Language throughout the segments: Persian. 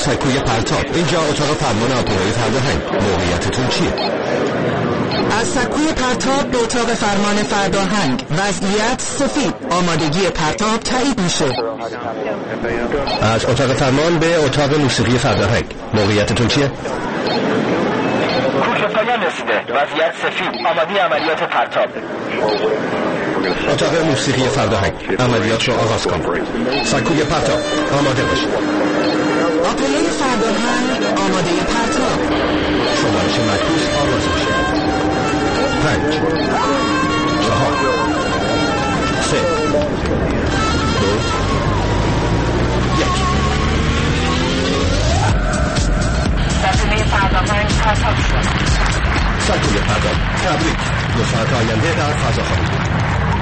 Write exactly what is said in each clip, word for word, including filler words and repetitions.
سکوی پرتاب. اینجا اتاق فرمان آبروی فرداهنگ. موقعیتتون چیه؟ از سکوی پرتاب به اتاق فرمان فرداهنگ. وضعیت سفید. آمادگی پرتاب تایید میشه. از اتاق فرمان به اتاق موسیقی فرداهنگ. موقعیتتون چیه؟ کوک پایان رسیده. وضعیت سفید. آماده عملیات پرتاب. اتاق موسیقی فرداهنگ. عملیات رو آغاز کن. سکوی پرتاب آماده باشید. آپله فرداهنگ آماده پرتاب. شمارش معکوس آغاز میشه. پنج، چهار، سه، دو، یک. سکوی فرداهنگ پرتاب شد. سکوی پرتاب. تبریک. دو ساعت آینده در فضا خواهید بود.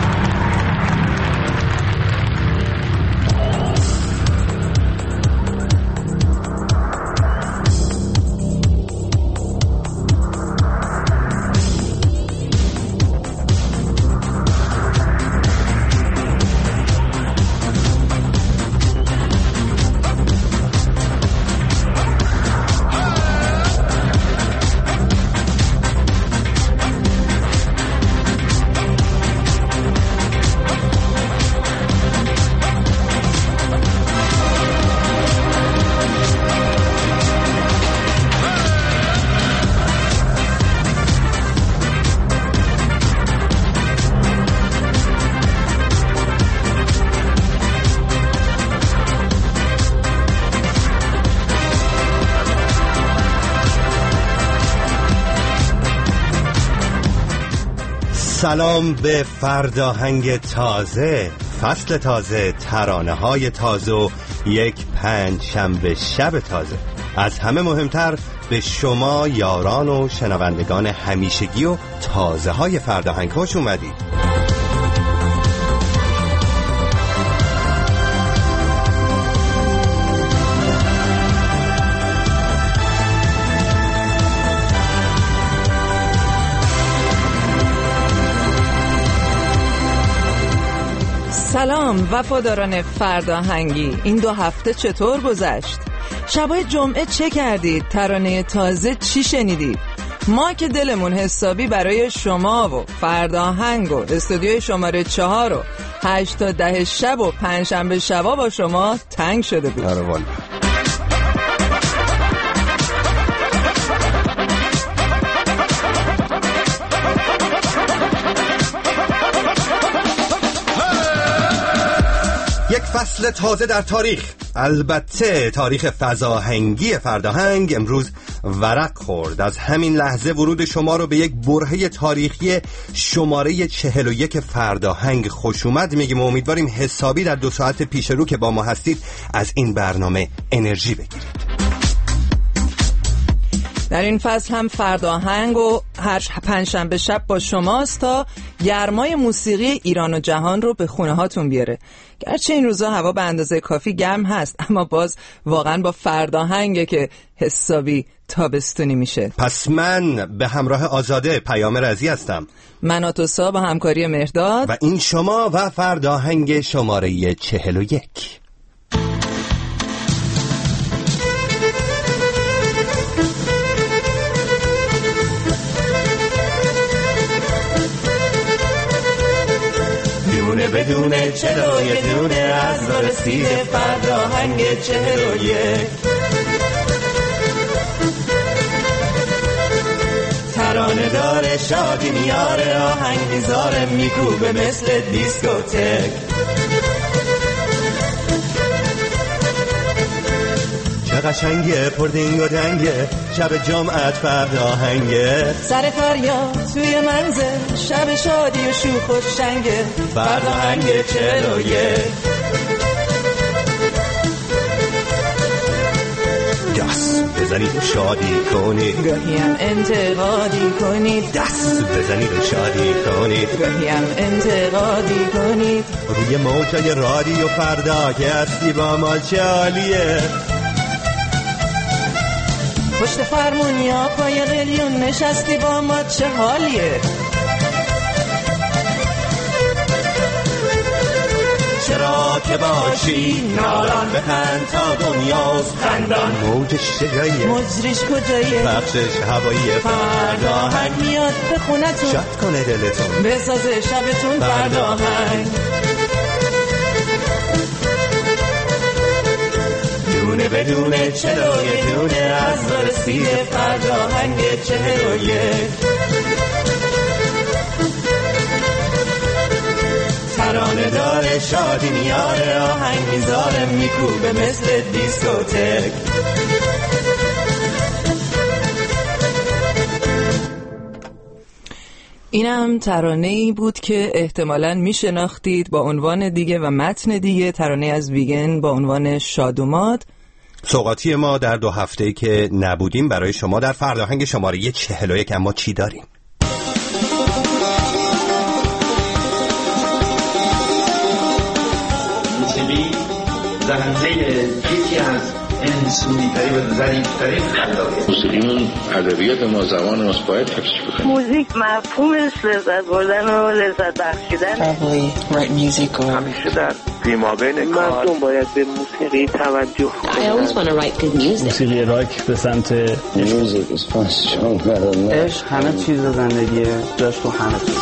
سلام به فرداهنگ تازه، فصل تازه، ترانه های تازه و یک پنج شنبه شب تازه. از همه مهمتر به شما یاران و شنوندگان همیشگی و تازه های فرداهنگ خوش اومدید. سلام وفاداران فرداهنگی، این دو هفته چطور گذشت؟ شبای جمعه چه کردید؟ ترانه تازه چی شنیدید؟ ما که دلمون حسابی برای شما و فرداهنگ و استودیوی شماره چهار و هشت تا ده شب و پنجشنبه شبا با شما تنگ شده بود. آره والا. یک فصل تازه در تاریخ، البته تاریخ فضاهنگی فرداهنگ امروز ورق خورد. از همین لحظه ورود شما رو به یک برهه تاریخی شماره چهل و یک فرداهنگ خوش اومد میگیم و امیدواریم حسابی در دو ساعت پیش رو که با ما هستید از این برنامه انرژی بگیرید. در این فصل هم فرداهنگ و هر پنجشنبه شب با شماست تا گرمای موسیقی ایران و جهان رو به خونه هاتون بیاره. گرچه این روزا هوا به اندازه کافی گرم هست، اما باز واقعا با فرداهنگه که حسابی تابستونی میشه. پس من به همراه آزاده پیام رضی هستم. من آتوسا با همکاری مهرداد و این شما و فرداهنگ شماره چهل و یک. دونه بدونه چلوی دونه از رسید فرداهنگ چهل و یک. ترانه داره شادی میاره، آهنگ میذاره میکوبه مثل دیسکوتک. چه قشنگه پردینگ و دنگه، شب جمعت فرداهنگه. سر فریاد توی منزل، شب شادی و شوخ و شنگه. فرداهنگ چهل و یک. دست بزنید و شادی کنید، گاهی هم انتقادی کنید. دست بزنید و شادی کنید، گاهی هم انتقادی کنید. روی موجای رادیو فردا که هستی با ما چه عالیه. پشت فرمونیا پای قلیون نشستی با ما چه حالیه. چرا که باشی نالان بخند تا دنیاست خندان موجش جاییه مجریش کجاییه بخشش هوایی فرداهنگ میاد به خونتون شاد کنه دلتون بسازه شبتون فرداهنگ دونه بدونه چلوی دونه از رسید فرداهنگ چهل و یک ترانه داره شادی میاره آهنگ میذاره میکوبه مثل دیسکوتک اینم ترانه‌ای بود که احتمالاً میشناختید با عنوان دیگه و متن دیگه، ترانه از ویگن با عنوان شادوماد. سوغاتی ما در دو هفته‌ای که نبودیم برای شما در فرداهنگ شماره چهل و یک اما چی داریم؟ موسیقی زنده یکی از انسونی‌ترین و ظریف‌ترین خلاقیت موسیقیمون ادبیات ما زمان ماست باید حفظ بکنیم. موزیک مفهومش لذت بردن و لذت بخشیدن. Probably write music or همیشه در پیمابین کار مردم باید به موسیقی توجه I always want to write good music. موسیقی راک به سمت music is fun strong rather عشق همه چیز زندگیه جاش تو همه چیز.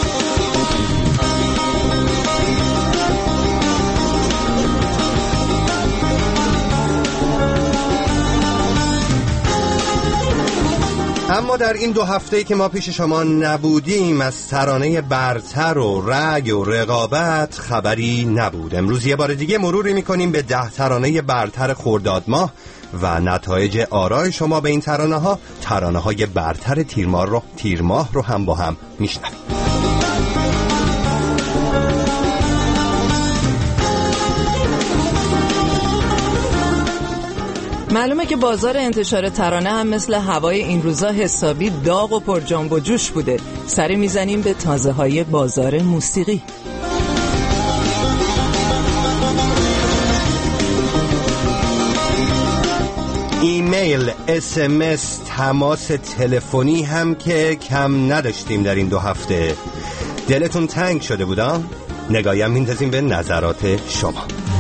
اما در این دو هفته‌ای که ما پیش شما نبودیم از ترانه برتر و رگ و رقابت خبری نبود. امروز یه بار دیگه مروری میکنیم به ده ترانه برتر خرداد ماه و نتایج آرای شما به این ترانه ها. ترانه های برتر تیرماه رو, تیرماه رو هم با هم میشنویم. معلومه که بازار انتشار ترانه هم مثل هوای این روزا حسابی داغ و پر جنب و جوش بوده. سری میزنیم به تازه های بازار موسیقی. ایمیل، اس ام اس، تماس تلفنی هم که کم نداشتیم در این دو هفته. دلتون تنگ شده بودا؟ نگاهیم میندازیم به نظرات شما.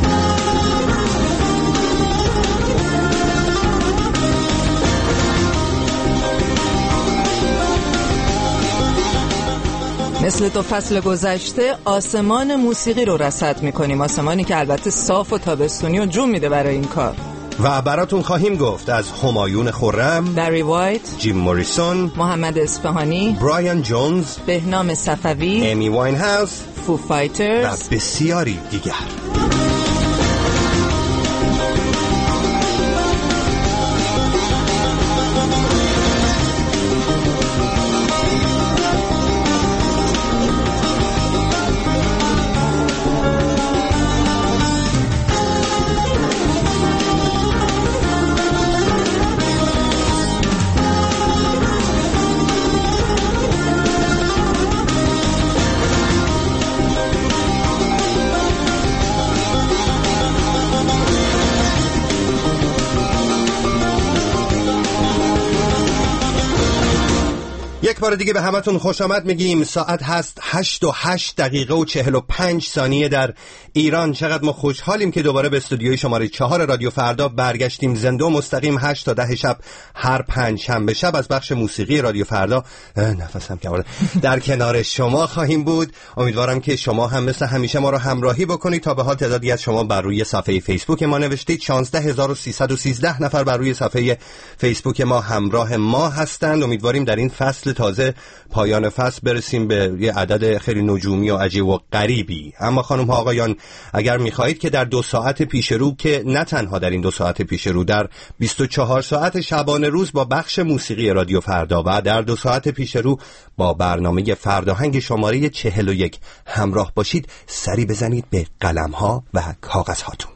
مثل تو فصل گذشته آسمان موسیقی رو رصد میکنیم، آسمانی که البته صاف و تابستونی و جون میده برای این کار. و براتون خواهیم گفت از همایون خرم، بری وایت، جیم موریسون، محمد اصفهانی، برایان جونز، بهنام صفوی، امی واین هاوس، فو فایترز و بسیاری دیگر. یک بار دیگه به همتون خوش آمد میگیم. ساعت هست هشت و هشت دقیقه و چهل و پنج ثانیه در ایران. چقدر ما خوشحالیم که دوباره به استودیوی شماره چهار رادیو فردا برگشتیم. زنده و مستقیم هشت تا ده شب هر پنج شنبه شب از بخش موسیقی رادیو فردا نفسم کم در کنار شما خواهیم بود. امیدوارم که شما هم مثل همیشه ما رو همراهی بکنید. تا به حال تعدادی از شما بر روی صفحه فیسبوک ما نوشتید. شانزده هزار و سیصد و سیزده نفر بر روی صفحه فیسبوک ما همراه ما هستند. امیدواریم در این فصل تازه پایان فصل برسیم به یه عدد خیلی نجومی و عجیب و غریبی. اما خانم ها آقایان، اگر میخواهید که در دو ساعت پیش رو، که نه تنها در این دو ساعت پیش رو، در بیست و چهار ساعت شبانه روز با بخش موسیقی رادیو فردا و در دو ساعت پیش رو با برنامه فرداهنگ شماره چهل و یک همراه باشید، سری بزنید به قلم ها و کاغذ هاتون.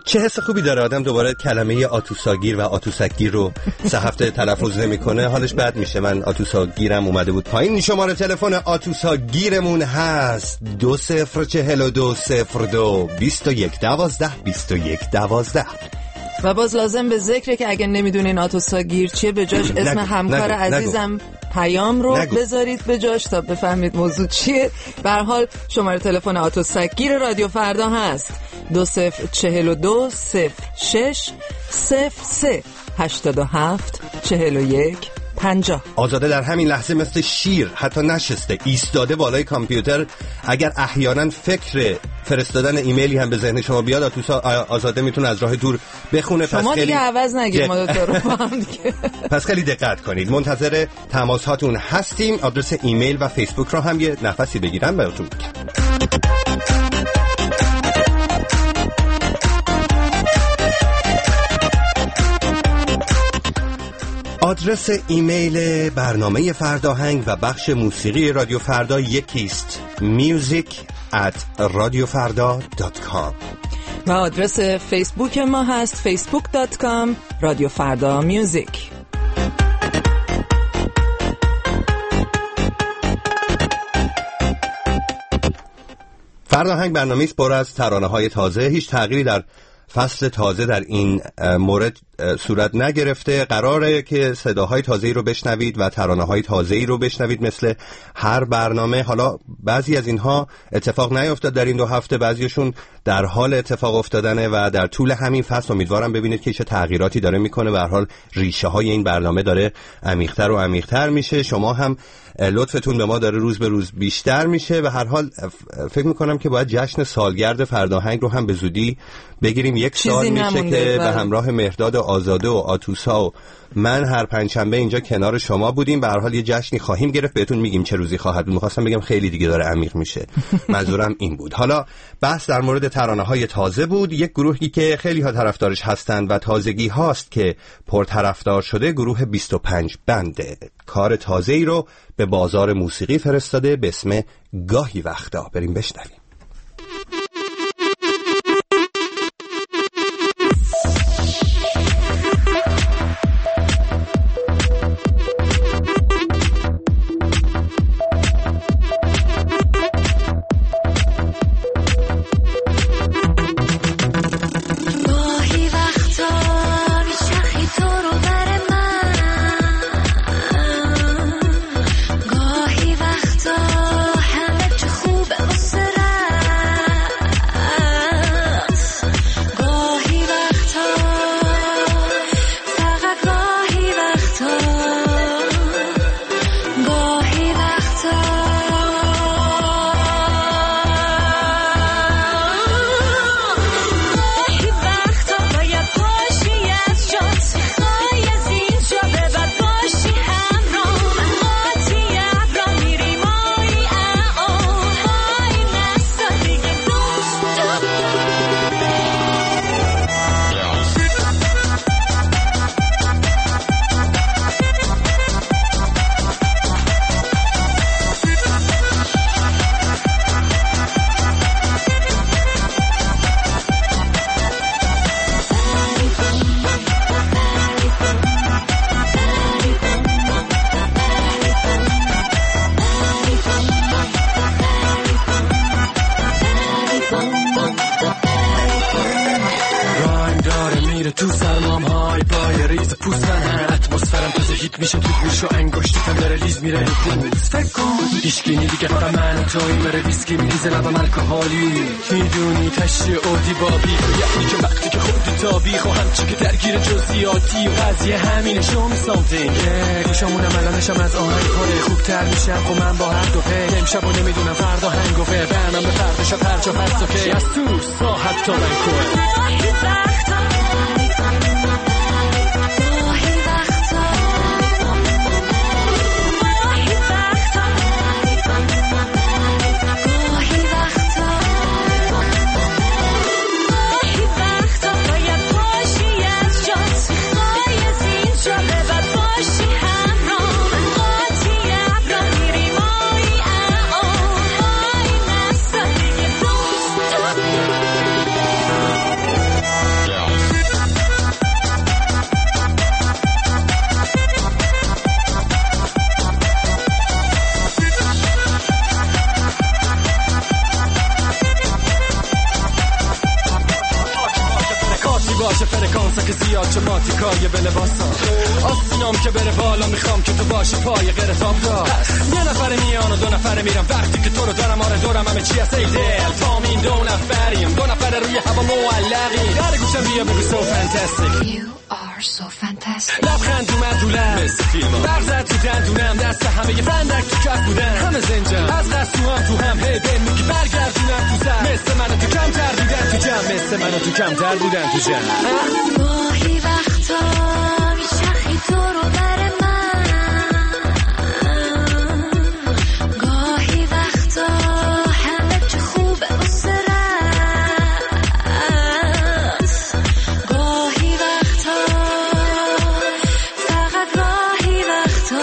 چه حس خوبی داره آدم دوباره کلمه آتوساگیر و آتوسکگیر رو سه هفته تلفظ نمی‌کنه، حالش بد میشه. من آتوساگیرم اومده بود پایین. شماره تلفن آتوساگیرمون هست دو صفر چهل و دو صفر دو بیست و یک دوازده بیست و یک دوازده. و باز لازم به ذکره که اگه نمیدونین آتوساگیر چیه، به جاش اسم نگو، همکار نگو، عزیزم نگو. پیام رو نگو. بذارید به جاش تا بفهمید موضوع چیه. به هر حال شماره تلفن آتوسگیر رادیو فردا هست دو صفر چهل و دو صفر شش صفر سه هشتاد و هفت چهل و یک پنجاه. آزاده در همین لحظه مثل شیر حتی نشسته، ایستاده بالای کامپیوتر. اگر احیانا فکر فرستادن ایمیلی هم به ذهن شما بیاد، آتوسا آزاده میتونه از راه دور بخونه. شما پس دیگه عوض نگیر ما دوتا رو هم دیگه. پس خیلی دقت کنید. منتظر تماس هاتون هستیم. آدرس ایمیل و فیسبوک رو هم یه نفسی بگیرم براتون بگم. آدرس ایمیل برنامه فرداهنگ و بخش موسیقی رادیو فردا یکیست: music at radiofarda dot com. و آدرس فیسبوک ما هست facebook dot com رادیو فردا میوزیک. فرداهنگ برنامه‌ای پر از ترانه‌های تازه. هیچ تغییری در فصل تازه در این مورد صورت نگرفته. قراره که صداهای تازه‌ای رو بشنوید و ترانه‌های تازه‌ای رو بشنوید مثل هر برنامه. حالا بعضی از اینها اتفاق نیفتاد در این دو هفته، بعضیشون در حال اتفاق افتادنه و در طول همین فصل امیدوارم ببینید که چه تغییراتی داره میکنه. به هر حال ریشه های این برنامه داره عمیق‌تر و عمیق‌تر میشه. شما هم لطفتون به ما داره روز به روز بیشتر میشه. به هر حال فکر میکنم که باید جشن سالگرد فرداهنگ رو هم به زودی بگیریم. یک سال میشه که به همراه مهرداد آزاده و آتوسا و من هر پنجشنبه اینجا کنار شما بودیم. به هر حال یه جشنی خواهیم گرفت، بهتون میگیم چه روزی خواهد بود. می‌خواستم بگم خیلی دیگه داره عمیق میشه، منظورم این بود. حالا بحث در مورد ترانه‌های تازه بود. یک گروهی که خیلی ها طرفدارش هستند و تازگی هاست که پرطرفدار شده، گروه بیست و پنج بنده. کار تازه‌ای رو به بازار موسیقی فرستاده به اسم گاهی وقتا. بریم بشنویم. تو سرمام های پای ریز پوستن هم اتمسفرم تازه هیت میشه تو گوش و انگشتم داره ریز میره پوز فکر کن ایشگینی دیگه فقط من توی مره ویسکی میریزه لبم الکحالی میدونی تشتی اودی بابی یعنی که وقتی که خودی تابی خو همچی که درگیر جزئیاتی و قضیه همینه شو می سامتینگ گوشمونم الانشم از آهنگ پاره خوبتر میشم خب من با هر دو پی امشب و نمیدونم فردا هنگوفه برنم به فردا شب هر جا هست اوکی از تو ساحت تا بنکوه باشه فرکانسا که زیاد چه ماتیکای به لباسا آسینام که بره بالا میخوام که تو باشی پای غیر تاب دار یه نفر میان و دو نفر میرم وقتی که تو رو دارم آره دورم همه چی هست ای دل تامین دو نفریم دو نفر روی هوا معلقی در گوشم بیا بگو so fantastic You are so fantastic لبخند اومد رو لب مثل فیلم برزد تو دندونم دست همه یه فندک تو کف بودن همه زنجم از قصد تو هم تو هم هی بین میگی برگردونم تو زن مثل منو تو کم تر بودن تو جمع مثل منو تو کم تر بودن تو جمع گاهی وقتا میچخی تو رو بر من گاهی وقتا همه چه خوبه و سرست گاهی وقتا فقط گاهی وقتا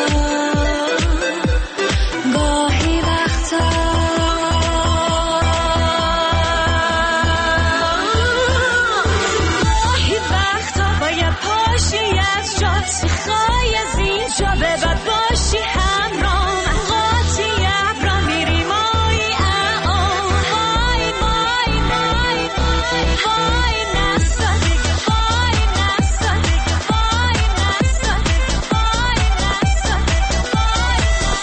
گاهی وقتا گاهی وقتا باید پاشی از جات میخوای از اینجا به بعد باشی همراه من قاطی ابرا میری مایی اعام وای وای وای وای وای نستا دیگه وای نستا دیگه وای نستا دیگه وای نستا دیگه وای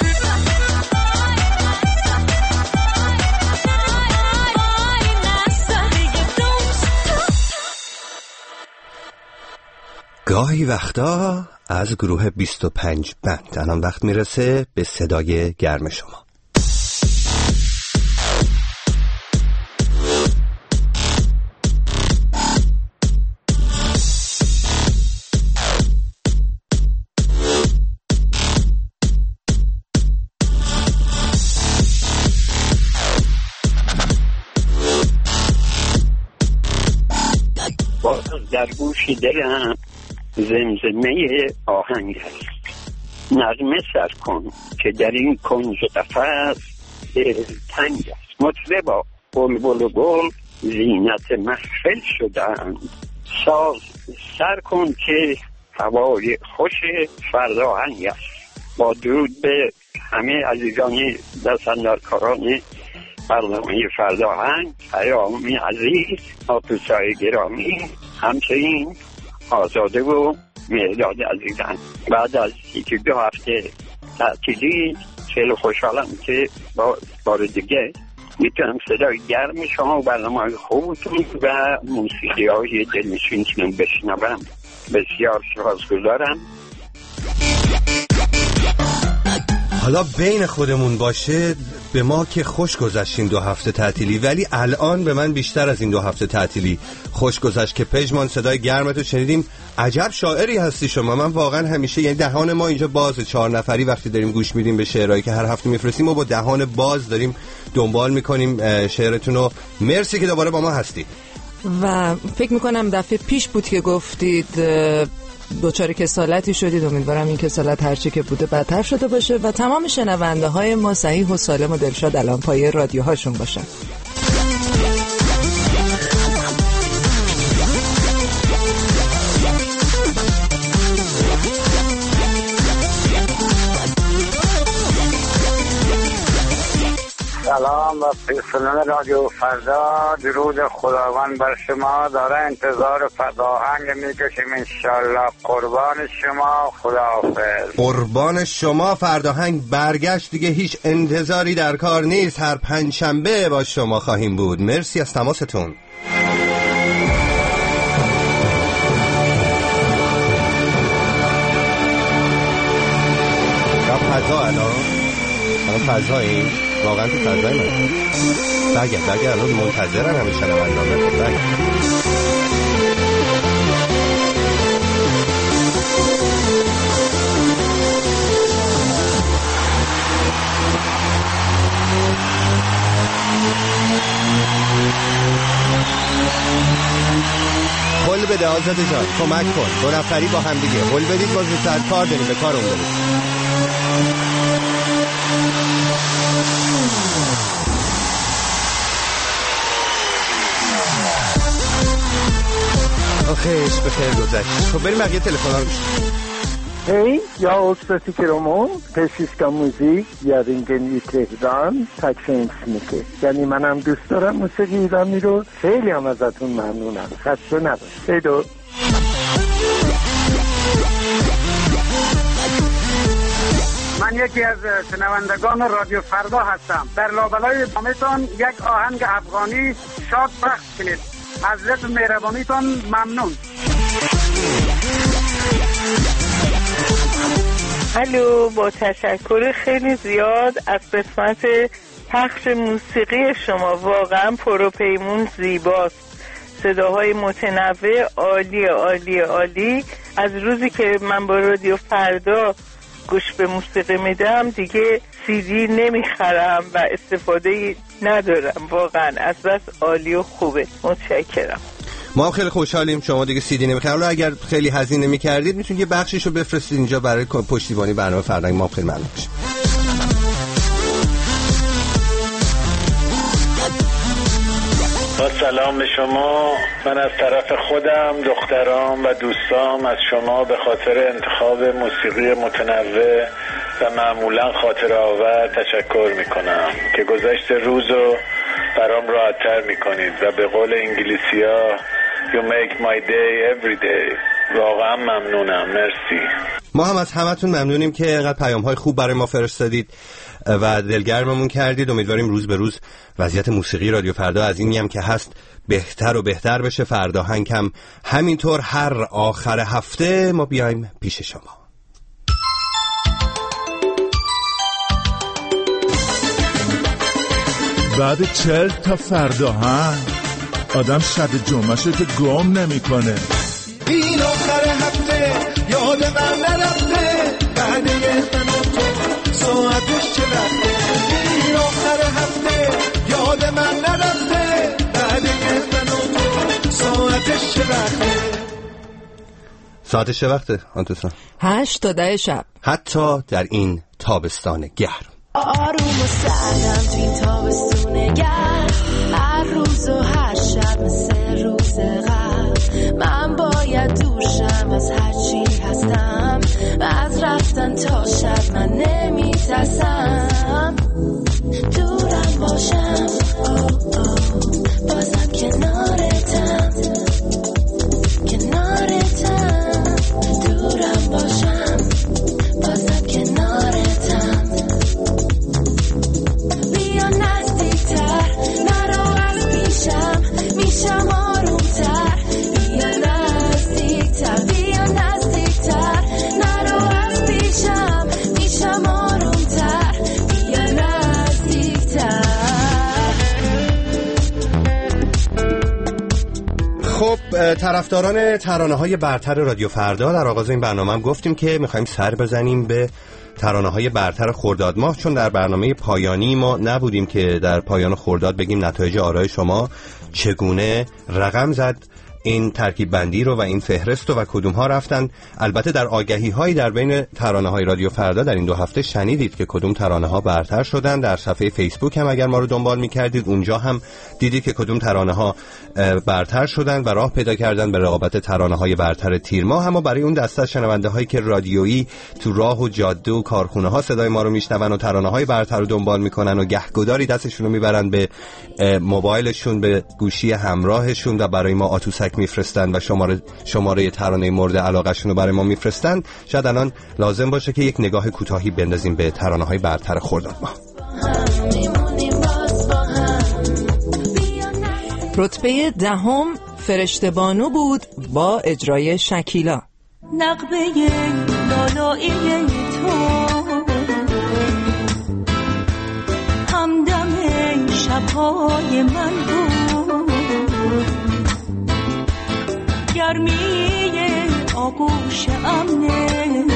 نستا دیگه don't گاهی وقتا از گروه بیست و پنج بند. الان وقت میرسه به صدای گرم شما. باز در گوش دلم زمزمه آهنگ است نغمه سر کن که در این کنج قفس تنگ است مطربا بلبل و گل زینت محفل شدند ساز سر کن که هوای خوش فرداهنگ است. با درود به همه عزیزان دستاندرکاران برنامه فرداهنگ پیامی عزیز آتوسای گرامی همچنین آزاده و مهداد عزیزان بعد از یکی دو هفته تعطیلی خیلی خوشحالم که با بار دیگه میتونم صدای گرم شما و برنامه خوبتون و موسیقی های دلنشینتون بشنوم. بسیار سپاسگزارم. حالا بین خودمون باشه به ما که خوش گذشتین دو هفته تعطیلی، ولی الان به من بیشتر از این دو هفته تعطیلی خوش گذشت که پژمان صدای گرمتو شنیدیم. عجب شاعری هستی شما. من واقعا همیشه یعنی دهان ما اینجا باز چهار نفری وقتی داریم گوش میدیم به شعرهایی که هر هفته میفرستیم و با دهان باز داریم دنبال میکنیم شعرتونو. مرسی که دوباره با ما هستید. و فکر میکنم دفعه پیش بود که گفتید دوچار کسالتی شدید. امیدوارم این کسالت هرچی که بوده بدتر شده باشه و تمام شنونده های ما صحیح و سالم و دلشاد الان پای رادیوهاشون باشن. سلام و پیرسنان رادیو فردا، درود خداوند بر شما. داره انتظار فرداهنگ میکشیم انشالله. قربان شما، خداحافظ. قربان شما. فرداهنگ برگشت دیگه، هیچ انتظاری در کار نیست. هر پنجشنبه با شما خواهیم بود. مرسی از تماستون. فضا الان الان فضاییم واقعا تو فضای من برگرد برگرد الان منتظرن همه شنوندان. برگرد هل بده آزاده جان، کمک کن. دو نفری با هم دیگه هل بدید با زودتر کار داریم، به کار اون برید. آخیش به خیر گذشت. خب بریم بقیه تلفن ها رو بشنویم. Hej, jag också tycker om hon. Persiska musik. Jag ringer i Tehran. Tack så hemskt mycket. یعنی منم دوست دارم موسیقی ایرانی رو. خیلی هم ازتون ممنونم. خسته نباش. هی دو. من یکی از شنوندگان رادیو فردا هستم. در لابلای دامتان یک آهنگ افغانی شاد پخش کنید. از لطف مهربانیتان ممنون. الو، با تشکر خیلی زیاد از قسمت پخش موسیقی شما. واقعا پروپیمون زیباست. صداهای متنوع عالی عالی عالی. از روزی که من با رادیو فردا گوش به موسیقی میدم دیگه سی دی نمیخرم و استفاده ندارم. واقعا از بس عالی و خوبه. متشکرم. ما هم خیلی خوشحالیم شما دیگه سی دی نمیخرید. حالا اگر خیلی هزینه میکردید میتونید یه بخشیشو بفرستید اینجا برای پشتیبانی برنامه فردا. ما خیلی ممنون میشیم. با سلام به شما. من از طرف خودم، دخترام و دوستام از شما به خاطر انتخاب موسیقی متنوع و معمولا خاطر آور تشکر میکنم که گذشت روزو برام راحت‌تر میکنید و به قول انگلیسی‌ها You make my day every day. واقعا ممنونم. مرسی. ما هم از همتون ممنونیم که اینقدر پیام‌های خوب برای ما فرستادید و دلگرممون کردید. امیدواریم روز به روز وضعیت موسیقی رادیو فردا از اینی هم که هست بهتر و بهتر بشه. فردا هنگ هم همینطور هر آخر هفته ما بیایم پیش شما. بعد چل تا فردا هنگ آدم شب جمعه‌شو که گم نمی‌کنه. این آخر هفته یاد من نرفته، بعد یه من و تو ساعتش چه وقته. این آخر هفته یاد من نرفته، بعد یه من و تو ساعتش چه وقته. ساعتش چه وقته آنتوسان؟ هشت تا ده شب. حتی در این تابستان گرم. آروم و سردم تو این تابستون گرم، هر روز و هر شب مثل روز قبل. من باید دوشم از هر چی هستم، از رفتن تا شب من نمیترسم. دورم باشم آه آه، بازم کنارتم کنارتم. دورم باشم بازم کنارتم. بیا نزدیکتر نرو از پیشم، میشم آرومتر. بیا نزدیکتر بیا نزدیکتر نرو از پیشم، میشم آرومتر. بیا نزدیکتر. خب طرفداران ترانه‌های برتر رادیو فردا، در آغاز این برنامه هم گفتیم که می‌خوایم سر بزنیم به ترانه‌های برتر خرداد ماه، چون در برنامه پایانی ما نبودیم که در پایان خرداد بگیم نتایج آرای شما چگونه رقم زد این ترکیب بندی رو و این فهرست رو و کدوم ها رفتن. البته در آگهی هایی در بین ترانه های رادیو فردا در این دو هفته شنیدید که کدوم ترانه ها برتر شدن. در صفحه فیسبوک هم اگر ما رو دنبال می‌کردید اونجا هم دیدید که کدوم ترانه ها برتر شدن و راه پیدا کردن به رقابت ترانه های برتر تیر ماه. اما برای اون دسته از شنونده هایی که رادیویی تو راه و جاده و کارخونه ها صدای ما رو میشنون و ترانه های برتر رو دنبال میکنن و گهگداری دستشون رو میبرن به موبایلشون، به گوشی همراهشون و برای ما آتوسک میفرستن و شماره شماره ترانه مورد علاقه‌شون رو برای ما میفرستن، شاید الان لازم باشه که یک نگاه کوتاهی بندازیم به ترانه‌های برتر خرداد ماه. رتبه دهم فرشته بانو بود با اجرای شکیلا. نغمه لالایی تو همدم شبهای من بود، گرمی آغوش امنت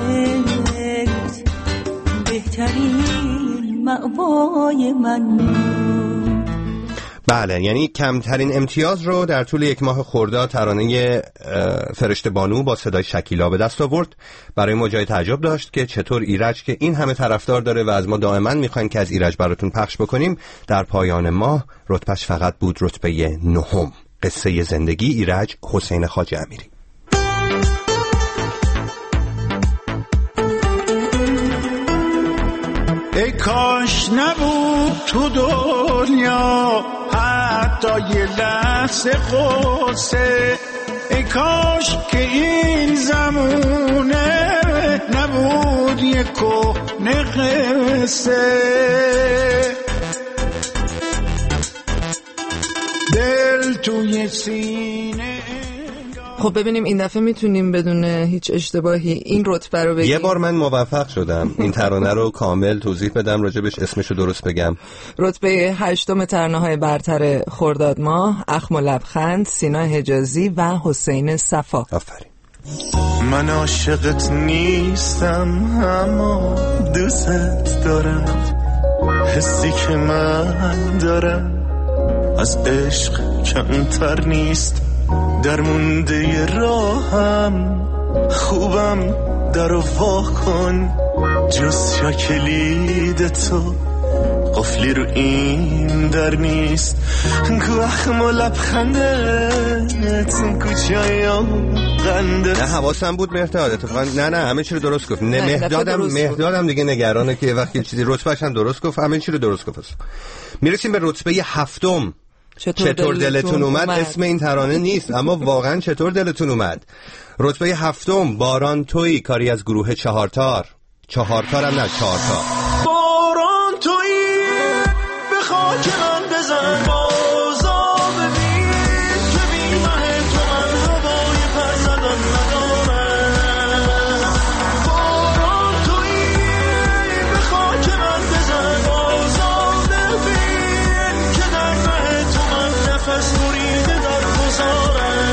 بهترین مأوای من بود. بله، یعنی کمترین امتیاز رو در طول یک ماه خرداد ترانه فرشته بانو با صدای شکیلا به دست آورد. برای ما جای تعجب داشت که چطور ایرج که این همه طرفدار داره و از ما دائما میخواین که از ایرج براتون پخش بکنیم، در پایان ماه رتبهش فقط بود رتبه نهم. قصه زندگی ایرج، حسین خواجه امیری. ای کاش نبود تو دنیا حتی یه لحظه قصه، ای کاش که این زمونه نبود یک کهنه قصه دل توی سینه. خب ببینیم این دفعه میتونیم بدون هیچ اشتباهی این رتبه رو بگیم. یه بار من موفق شدم این ترانه رو کامل توضیح بدم، راجبش اسمش رو درست بگم. رتبه هشتم ترانه‌های برتر خرداد ماه، اخم و لبخند، سینا حجازی و حسین صفا. آفرین. من عاشقت نیستم اما دوست دارم، حسی که من دارم از عشق کمتر نیست، در مونده راهم خوبم در وا کن، جز شکلید تو قفلی رو این در نیست، گوخم و لبخندت کجایا قنده. نه حواسم بود مهداد، اتفاقا نه نه همه چی رو درست گفت. نه مهدادم مهدادم دیگه نگرانه که وقتی چیزی رتبهش هم درست گفت همه چی رو درست گفت. میرسیم به رتبه هفتم. چطور, چطور دلتون, دلتون اومد؟ اسم این ترانه نیست اما واقعا چطور دلتون اومد. رتبه هفتم باران تویی، کاری از گروه چهارتار. چهارتار هم نه چهارتار. باران تویی به خاک من بزن، بازا ببین که بی مه تو من هوای پر زدن ندارم. باران تویی به خاک من بزن، بازا ببین که در مه تو من نفس بریده در گذارم.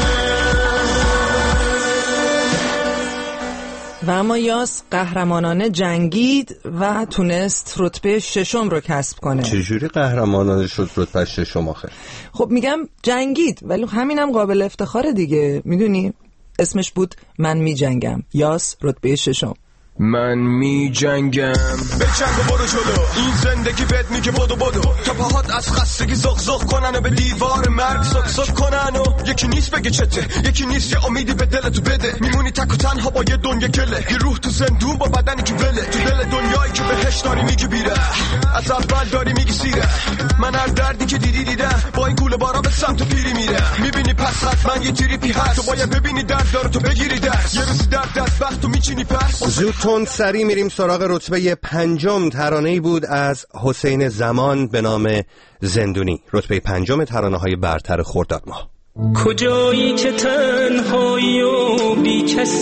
و اما یاس قهرمانانه جنگید و تونست رتبه ششم رو کسب کنه. چجوری قهرمانانه شد رتبه ششم آخر؟ خب میگم جنگید ولی همینم قابل افتخاره دیگه، میدونی اسمش بود من می جنگم. یاس رتبه ششم. من می جنگم به جنگ و برو جلو، این زندگی بد میگه بدو بدو، تا پاهات از خستگی زغ زغ کنن و به دیوار مرگ سک سک کنن و یکی نیست بگه چته، یکی نیست یه امیدی به دلتو بده، میمونی تک و تنها با یه دنیا گله، یه روح تو زندون با بدنی که وله، تو دل دنیایی که بهش داری میگی بیره، از اول داری میگی سیره، من هر دردی که دیدی دیدم، با این گوله بارا به سمت پیری میره، میبینی پس حتما یه تریپی هست، تو باید ببینی درد داره تو بگیری درس، یه روزی درد دست وقت تو میچینی پس. تون سری میریم سراغ رتبه پنجم. ترانه‌ای بود از حسین زمان به نام زندونی. رتبه پنجم ترانه‌های برتر خرداد ماه. کجایی که تنهایی و بی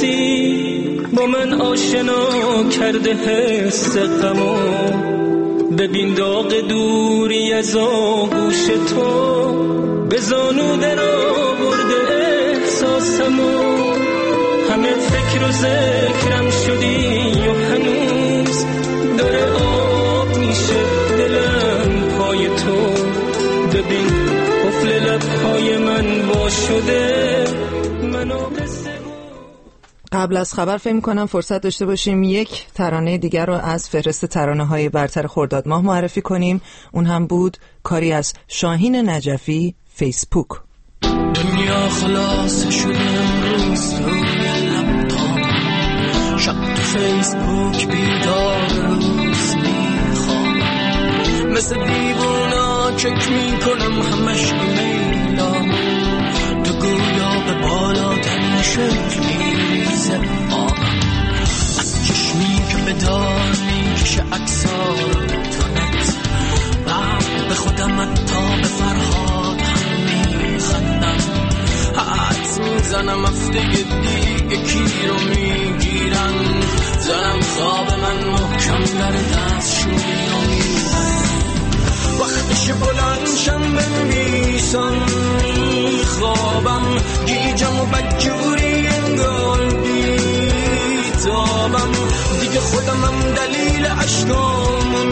کسی با من آشنا کرده حس غمو، ببین داغ دوری از آغوش تو به زانو در آورده احساسمو، همه فکر و ذکرم شدی و هنوز داره آب میشه دلم پای تو، ببین قفل لبهای من وا شده منو قصه. قبل از خبر فهم کنم فرصت داشته باشیم یک ترانه دیگر رو از فهرست ترانه های برتر خرداد ماه معرفی کنیم. اون هم بود کاری از شاهین نجفی، فیسبوک. دنیا خلاص شده امروز روی لپتاپ، شب تو فیسبوک بیدار روز میخوام، مثل دیوونا چک میکنم همش ایمیلام، تو گویا به بالاترین شکل میریزه آبم، از چشمی که به دار میکشه اکسا رو تو نت، بعد به خودم حتی به فرهاد هم میخندم، حدس میزنم هفته دیگه کی رو میگیرن، زنم خواب من محکم در دستشویی رو میبرن، وقتش بلند شم بنویسم میخوابم، گیجم و بدجوری انگار بیتابم، دیگه خودمم دلیل عشقامو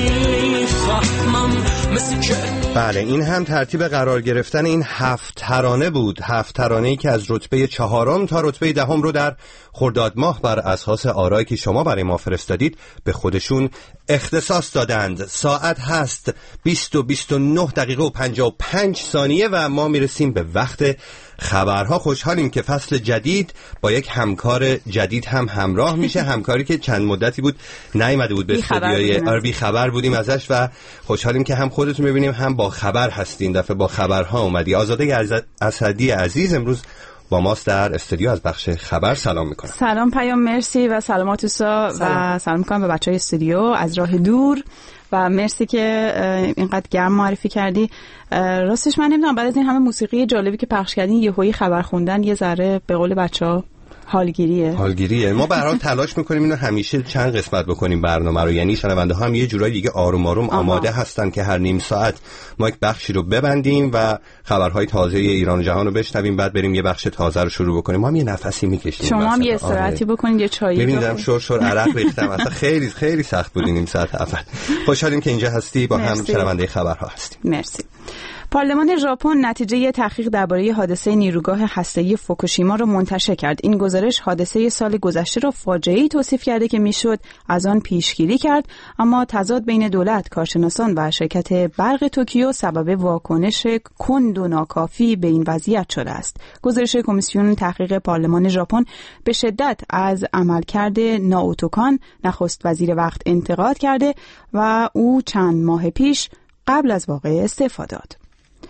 نمیفهمم، مثل که بله این هم ترتیب قرار گرفتن این هفت ترانه بود. هفت ترانه‌ای که از رتبه چهارم تا رتبه دهم رو در خرداد ماه بر اساس آرایی که شما برای ما فرستادید به خودشون اختصاص دادند. ساعت هست بیست و بیست و نه دقیقه و پنجاه و پنج ثانیه و ما میرسیم به وقت خبرها. خوشحالیم که فصل جدید با یک همکار جدید هم همراه میشه، همکاری که چند مدتی بود نیامده بود به استودیوی آربی خبر بودیم ازش و خوشحالیم که هم خودتون میبینیم هم با خبر هستین. دفعه با خبرها اومدی. آزاده اسدی عزیز امروز با ماست در استودیو از بخش خبر. سلام میکنم. سلام پیام، مرسی و سلامات دوستا و سلام میکنم به بچهای استودیو از راه دور و مرسی که اینقدر گرم معرفی کردی. راستش من نمیدونم بعد از این همه موسیقی جالبی که پخش کردین یهویی خبر خوندن یه ذره به قول بچه‌ها حالگیریه. حالگیریه. ما به هر حال تلاش میکنیم اینو همیشه چند قسمت بکنیم برنامه رو، یعنی شنونده ها هم یه جورایی دیگه آروم آروم آها. آماده هستن که هر نیم ساعت ما یک بخشی رو ببندیم و خبرهای تازه ایران و جهان رو بشنویم، بعد بریم یه بخش تازه رو شروع بکنیم. ما هم یه نفسی میکشیم. شما هم یه استراحتی بکنید، یه چایی ببینیدم شور شور عرق ریختم. اصلا خیلی خیلی سخت بود نیم ساعت اول. خوشحالیم که اینجا هستی، با هم شنونده خبرها هستیم. مرسی. پارلمان ژاپن نتیجه تحقیق درباره حادثه نیروگاه هسته‌ای فوکوشیما را منتشر کرد. این گزارش حادثه سال گذشته را فاجعه‌ای توصیف کرده که میشد از آن پیشگیری کرد، اما تضاد بین دولت، کارشناسان و شرکت برق توکیو سبب واکنش کند و ناکافی به این وضعیت شده است. گزارش کمیسیون تحقیق پارلمان ژاپن به شدت از عملکرد نائوتو کان، نخست وزیر وقت، انتقاد کرده و او چند ماه پیش قبل از واقعه استعفا داد.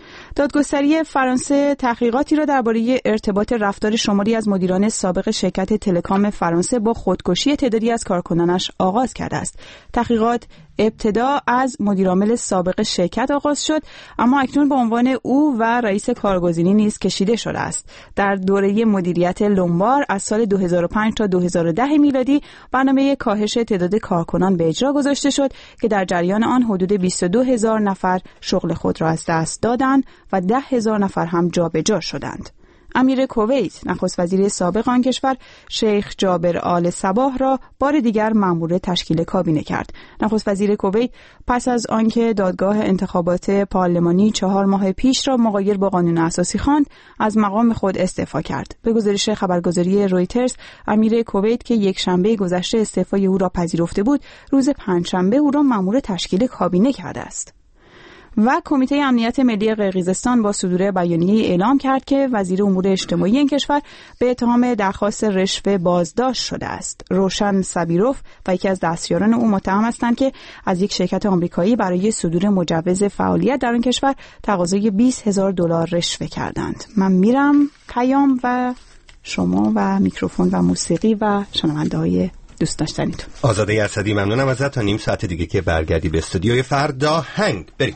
دادگستری فرانسه تحقیقاتی را درباره ارتباط رفتار شماری از مدیران سابق شرکت تلکام فرانسه با خودکشی تعدادی از کارکنانش آغاز کرده است. تحقیقات ابتدا از مدیرعامل سابق شرکت آغاز شد، اما اکنون به عنوان او و رئیس کارگزینی نیز کشیده شده است. در دوره مدیریت لومبار از سال دو هزار و پنج تا دو هزار و ده میلادی برنامه کاهش تعداد کارکنان به اجرا گذاشته شد که در جریان آن حدود بیست و دو هزار نفر شغل خود را از دست دادند و ده هزار نفر هم جابجا شدند. امیر کویت، نخست وزیر سابق آن کشور، شیخ جابر آل صباح را بار دیگر مأمور تشکیل کابینه کرد. نخست وزیر کویت پس از آنکه دادگاه انتخابات پارلمانی چهار ماه پیش را مغایر با قانون اساسی خواند، از مقام خود استعفا کرد. به گزارش خبرگزاری رویترز، امیر کویت که یک شنبه گذشته استعفای او را پذیرفته بود، روز پنجشنبه او را مأمور تشکیل کابینه کرده است. و کمیته امنیت ملی قرقیزستان با صدور بیانیه اعلام کرد که وزیر امور اجتماعی این کشور به اتهام درخواست رشوه بازداشت شده است. روشن سبیروف و یکی از دستیاران او متهم هستند که از یک شرکت آمریکایی برای صدور مجوز فعالیت در آن کشور تقاضای بیست هزار دلار رشوه کردند. من میرم پیام و شما و میکروفون و موسیقی و شنونده‌های دوست داشتنیتون. آزاده اسدی، ممنونم ازت. تا نیم ساعت دیگه که برگردی به استودیوی فردا هنگ بریم.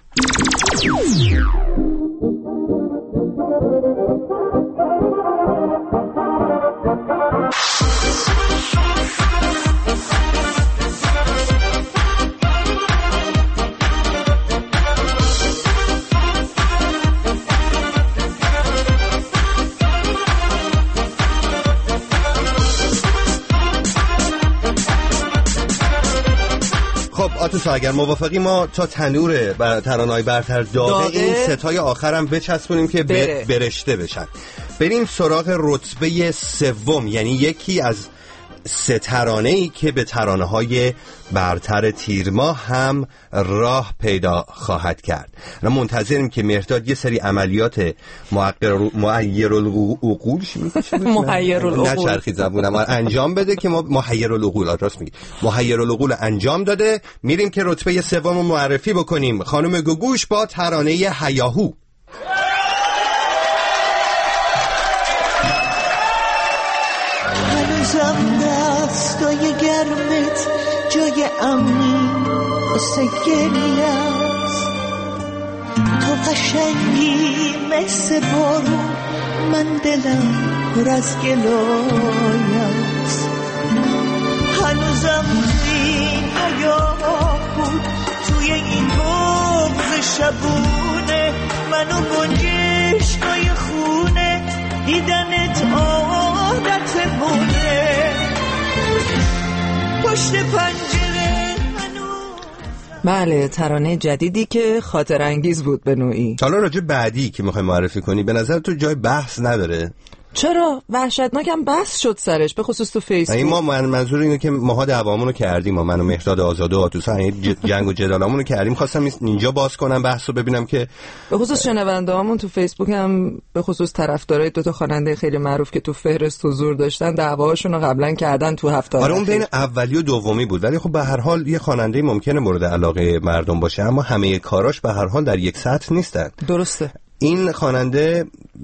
آتوسا اگر موافقی ما تا تنور بر ترانه‌های برتر داغه, داغه این ستای آخرم بچسبونیم که بره. برشته بشن. بریم سراغ رتبه سوم، یعنی یکی از سه ترانه‌ای که به ترانه‌های برتر تیرماه هم راه پیدا خواهد کرد. ما منتظریم که مهرداد یه سری عملیات معیرالعقول معیرالعقول نچرخید زبونم انجام بده که ما معیرالعقول راست میگی معیرالعقول انجام داده. میریم که رتبه سوم رو معرفی بکنیم. خانم گوگوش با ترانه هیاهو. هنوزم دستای گرمت جای امنی واسه گریه است، تو قشنگی مثل بارون، من دلم پر از گلای است. هنوزم این حیاه بود توی این بغض شبونه، منو گنجشکای خونه دیدنت عادت مونه، پشت پنجره منو. بله، ترانه جدیدی که خاطر انگیز بود به نوعی. حالا راجع بعدی که میخوای معرفی کنی به نظر تو جای بحث نداره؟ چرا؟ وحشتناکم بحث شد سرش، به خصوص تو فیسبوک. ما من منظور اینه که ماها دعوامونو کردیم، ما من و مهرداد آزاده و آتوسا جنگ و جدالامونو کردیم. خواستم اینجا باز کنم بحثو ببینم که به خصوص شنونده‌هامون تو فیسبوک هم به خصوص طرفدارای دو تا خواننده خیلی معروف که تو فهرست حضور داشتن دعواشون رو قبلا کردن تو هفته. آره اون بین اولی و دومی بود، ولی خب به هر حال یه خواننده ممکنه مورد علاقه مردم باشه، اما همه کاراش به هر حال در یک سطح نیستن. درسته. این خواننده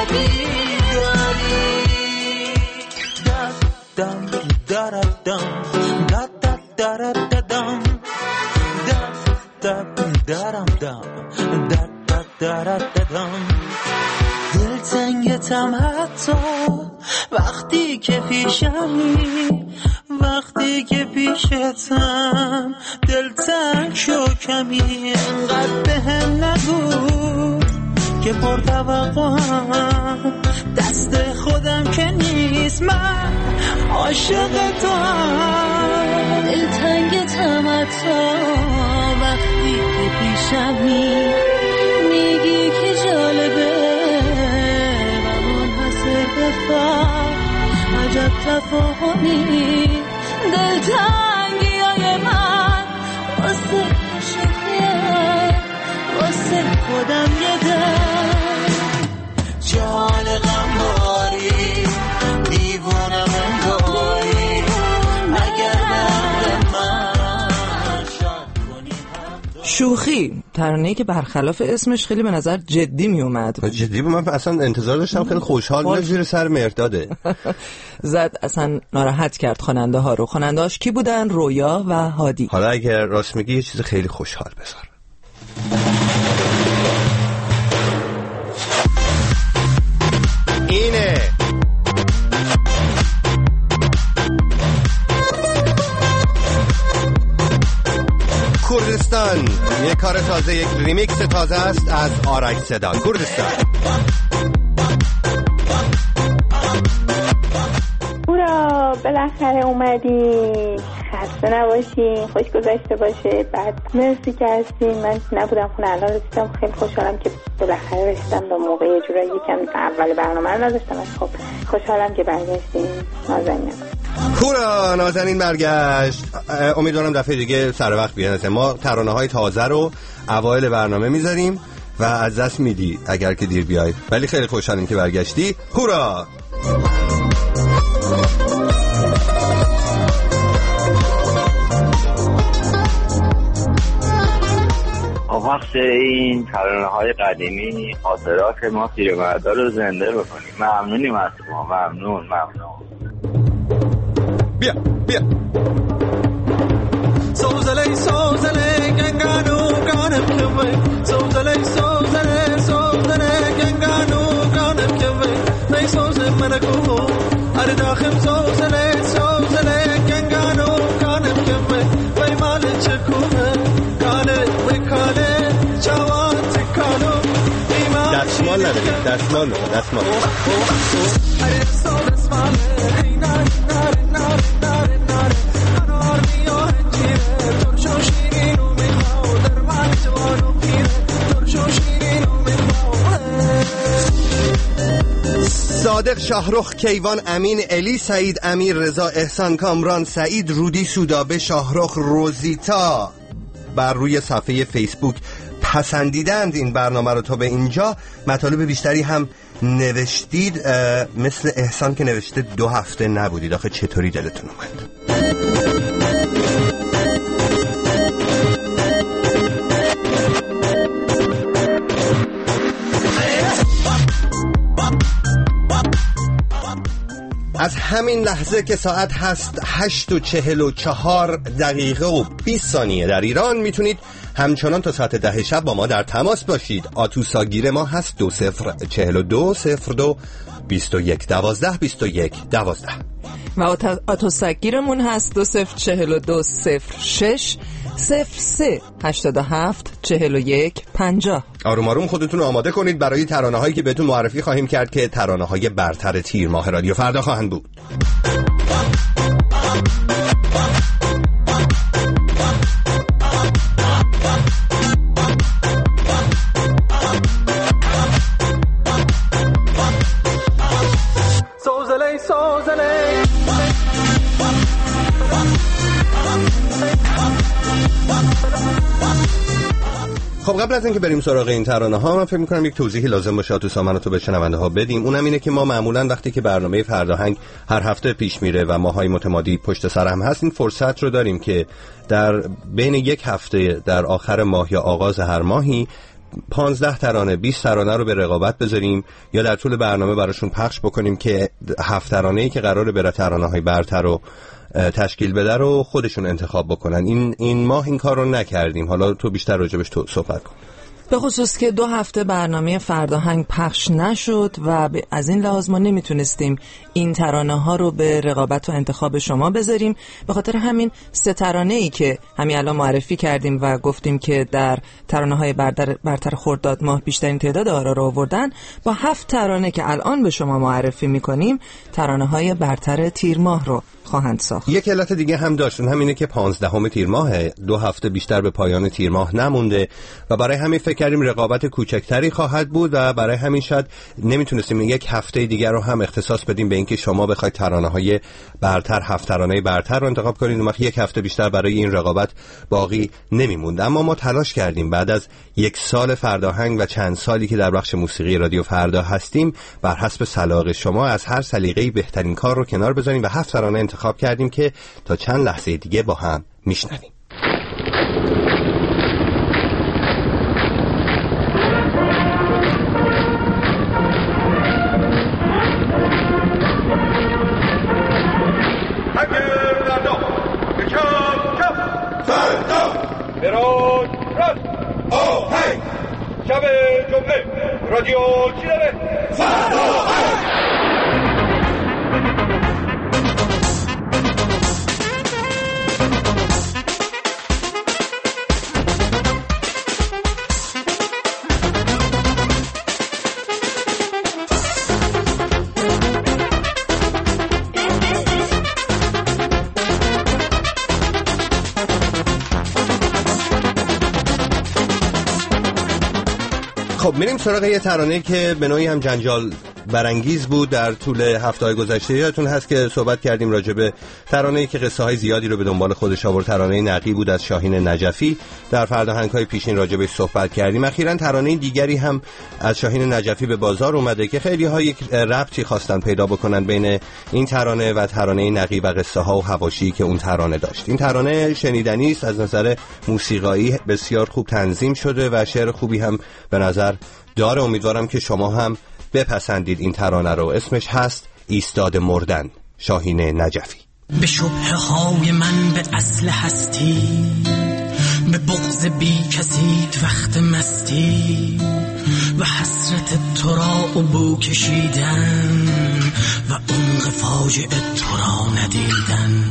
بیداری دم دم دم دم دم دم دم دم دم دلتنگتم حتی وقتی که پیشمی وقتی که پیشتم دلتنگ شو کمی انقدر به هم نگو که پر توقعم دست خودم که نیست من عاشق تو هم دلتنگتم حتی وقتی که پیشمی میگی که جالبه و منحصر به فرد عجب تفاهمی دلتنگی های من واسه شکریه واسه خودم یه دل جان غمباری دیوانم انگاری اگر به من شاد کنی شوخی ترانه‌ای که برخلاف اسمش خیلی به نظر جدی می اومد. جدی بود، من اصلا انتظار داشتم خیلی خوشحال میاد زیر سر مرداده. زد اصلا ناراحت کرد خواننده ها رو. خواننده هاش کی بودن؟ رویا و هادی. حالا اگر راست میگی یه چیز خیلی خوشحال بذار. اینه کردستان، یک کار تازه، یک ریمیکس تازه است از آرک صدا. کردستان. هورا بالاخره اومدی، خسته نباشین، خوش گذشته باشه. بعد مرسی که هستین. من نبودم خونه الان رسیدم، خیلی خوشحالم که بالاخره رسیدم به موقع. یه جورایی یکم اول برنامه رو نداشتم، خب خوشحالم که برگشتین. نازنینم. هورا نازنین برگشت. امیدوارم دفعه دیگه سر وقت بیاد. ما ترانه های تازه رو اوایل برنامه میذاریم و از دست میدی اگر که دیر بیاید، ولی خیلی خوشحالیم که برگشتی. هورا. وقت این ترانه های قدیمی خاطرات ما پیرمردا رو زنده بکنیم. ممنونیم از شما. ممنون ممنون. بیا بیا سوزله سوزله گنگانو گانم کوی سوزله سوزله سوزله گنگانو گانم کوی نی سوزه منکو هر داخل سوزله سوزله گنگانو گانم کوی وی مال چکوه کاله وی کاله جوان تکالو دستمال نداریم دستمال نداریم دستمال هر سال اسمال نار نار نار نار نار انار میاره جیره ترشو شیرینو میخواه در من جوانو پیره ترشو شیرینو میخواه. صادق، شاهرخ، کیوان، امین، الی، سعید، امیر، رضا، احسان، کامران، سعید، رودی، سودابه، شاهرخ، روزیتا بر روی صفحه فیسبوک پسندیدند این برنامه رو. تا به اینجا مطالب بیشتری هم نوشتید، مثل احسان که نوشته دو هفته نبودید. آخه چطوری دلتون اومد؟ از همین لحظه که ساعت هست هشت و چهل و چهار دقیقه و بیست ثانیه در ایران، میتونید همچنان تا ساعت ده شب با ما در تماس باشید. آتوساگیر ما هست دو صفر چهل و دو صفر دو بیست و یک دوازده بیست و یک دوازده و آتوساگیرمون هست دو صفر چهل و دو صفر شش صفر سه هشتاد و هفت چهل و یک پنجاه. آروم آروم خودتون رو آماده کنید برای ترانه هایی که بهتون معرفی خواهیم کرد که ترانه های برتر تیر ماه رادیو فردا خواهند بود. سوزله سوزله خب قبل از اینکه بریم سراغ این ترانه ها، من فکر می‌کنم یک توضیحی لازم باشه تو سامانه تو به شنونده ها بدیم. اونم اینه که ما معمولا وقتی که برنامه فرداهنگ هر هفته پیش میره و ماهای متمادی پشت سر هم هست، این فرصت رو داریم که در بین یک هفته در آخر ماه یا آغاز هر ماهی پانزده ترانه بیست ترانه رو به رقابت بذاریم یا در طول برنامه براشون پخش بکنیم که هفت ترانه‌ای که قراره بره ترانه‌های برتر رو تشکیل بده رو خودشون انتخاب بکنن. این این ماه این کار رو نکردیم. حالا تو بیشتر راجبش تو صحبت کن. به خصوص که دو هفته برنامه فرداهنگ پخش نشد و از این لحاظ ما نمیتونستیم این ترانه ها رو به رقابت و انتخاب شما بذاریم. به خاطر همین سه ترانه ای که همین الان معرفی کردیم و گفتیم که در ترانه های برتر, برتر خرداد ماه بیشترین تعداد آرا رو آوردن، با هفت ترانه که الان به شما معرفی میکنیم ترانه های برتر تیر ماه رو خواهند ساخت. یک علت دیگه هم داشتن، همینه که پانزدهم تیر ماه، دو هفته بیشتر به پایان تیر ماه نمونده و برای همین فکر کردیم رقابت کوچکتری خواهد بود و برای همین شاید نمیتونستیم یک هفته دیگر رو هم اختصاص بدیم به اینکه شما بخواید ترانه‌های برتر، هفت ترانه برتر رو انتخاب کنید و یک هفته بیشتر برای این رقابت باقی نمیموند. اما ما تلاش کردیم بعد از یک سال فرداهنگ و چند سالی که در بخش موسیقی رادیو فردا هستیم، بر حسب سلیقه شما از هر سلیقه‌ای بهترین کار رو کنار بذاریم و هفت ترانه انتخاب کردیم که تا چند لحظه دیگه با هم میشنویم. شب جمعه رادیو چی داره؟ فردا خب میریم سراغ یه ترانه که به نوعی هم جنجال برانگیز بود در طول هفته‌های گذشته. یادتون هست که صحبت کردیم راجع به ترانه‌ای که قصه های زیادی رو به دنبال خودش آورد، ترانه نقی بود از شاهین نجفی. در فرداهنگ‌های پیشین راجع بهش صحبت کردیم. اخیراً ترانه دیگری هم از شاهین نجفی به بازار اومده که خیلی‌ها یک ربطی خواستن پیدا بکنن بین این ترانه و ترانه نقی و قصه ها و حواشی که اون ترانه داشت. این ترانه شنیدنی است، از نظر موسیقایی بسیار خوب تنظیم شده و شعر خوبی هم به نظر داره. امیدوارم که شما هم بپسندید این ترانه رو. اسمش هست ایستاده مردن، شاهین نجفی. به شبهه های من به اصل هستی، به بغض بی کسی وقت مستی و حسرت تو را عبو کشیدن و عمق فاجعه تو را ندیدن.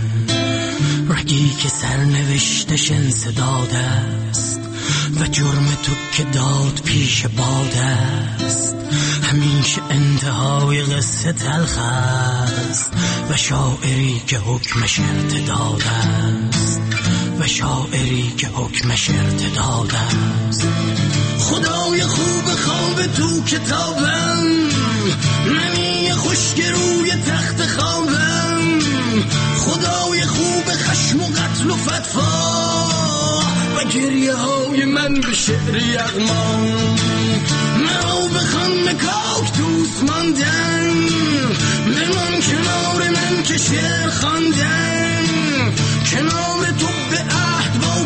رگی که سرنوشتش انسداد است و جرم تو که داد پیش باد است. همیشه انتهای قصه تلخ است و شاعری که حکمش ارتداد است و شاعری که حکمش ارتداد است. خدای خوب خواب تو کتابم، منی خشک روی تخت خوابم. خدای خوب خشم و قتل و فتوا و گریه های من به شعر یغمان. مرا بخوان کاکتوس ماندن، بمان کنار من که شعر خواندن. کنار تو به عهد با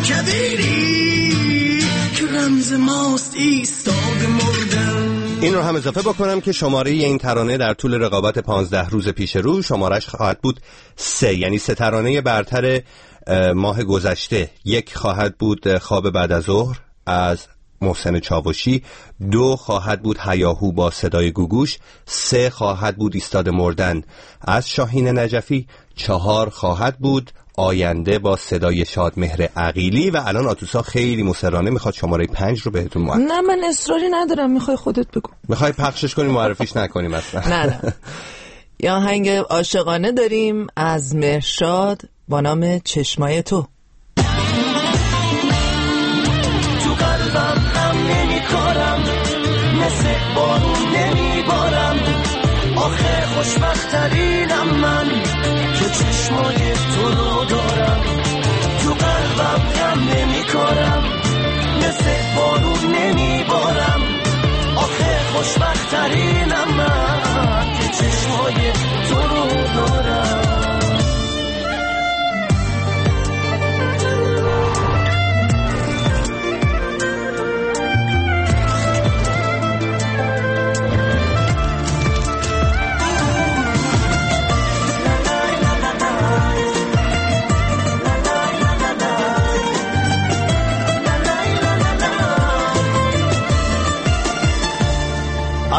کبیری که رمز ماست ایستاده مردن. این رو هم اضافه بکنم که شماره این ترانه در طول رقابت پانزده روز پیش رو شمارش خواهد بود سه، یعنی سه ترانه برتر ماه گذشته. یک خواهد بود خواب بعد از ظهر از محسن چاوشی، دو خواهد بود هیاهو با صدای گوگوش، سه خواهد بود ایستاده مردن از شاهین نجفی، چهار خواهد بود آینده با صدای شادمهر عقیلی. و الان آتوسا خیلی مصرانه میخواد شماره پنج رو بهتون معرفی. نه من اصراری ندارم، میخوای خودت بگو. میخوای پخشش کنیم معرفیش نکنیم اصلا؟ نه نه. یا آهنگ عاشقانه داریم از مهرشاد با نام چشمای تو. تو قلبم هم نمی کارم، مثل بارون نمی بارم. آخه خوشبخترینم من که چشمای تو رو دارم. تو قلبم هم نمی کارم، مثل بارون نمی بارم. آخه خوشبخترینم من که چشمای تو رو دارم.